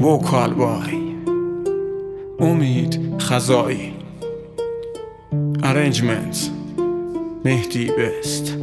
وکال بای امید خزایی ارنجمنت مهدی بست.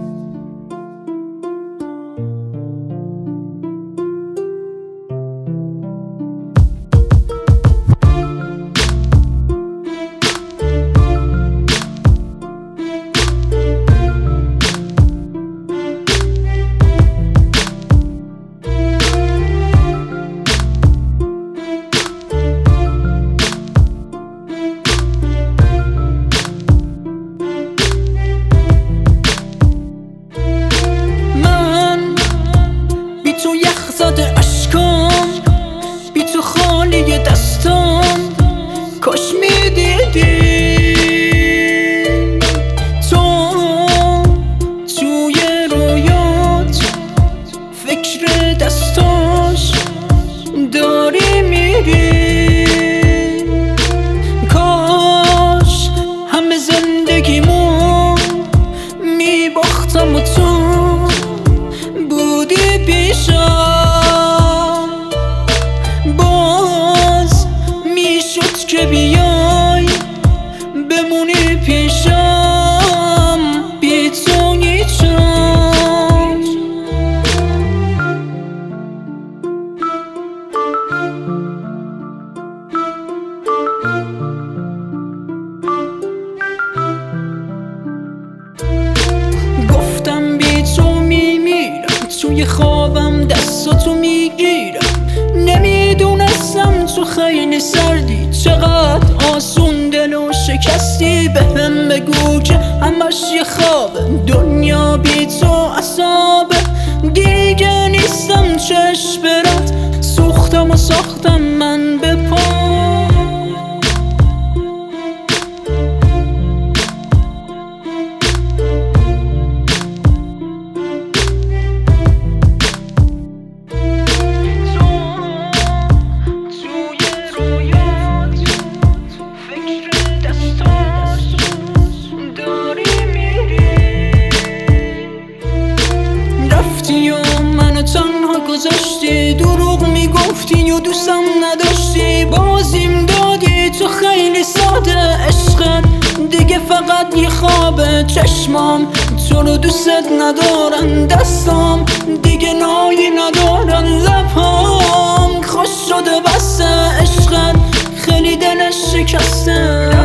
بی تو خالی دستان کاش میدیدی تو توی رویات فکر دستاش داری میری. کاش همه زندگیمو میباختم و تو بودی پیشم. باز میشد که بیای بمونی پیشم بی تو هیچم. گفتم بی تو میمیرم توی خوابم دستاتو میگیرم. نمیدونستم تو خیلی سردی چقدر آسون دلو شکستی. بهم بگو که همش یه خوابه دنیا بی تو عذابه. دیگه نیستم چشم برات سوختم و ساختم من به پا. گذاشتی دروغ میگفتی و دوستم نداشتی. بازیم دادی تو خیلی ساده عشقت دیگه فقط یه خوابه. چشمام تو رو دوست ندارن دستام دیگه نایی ندارن. لبهام خوش شده بسته عشقت خیلی دلش شکسته.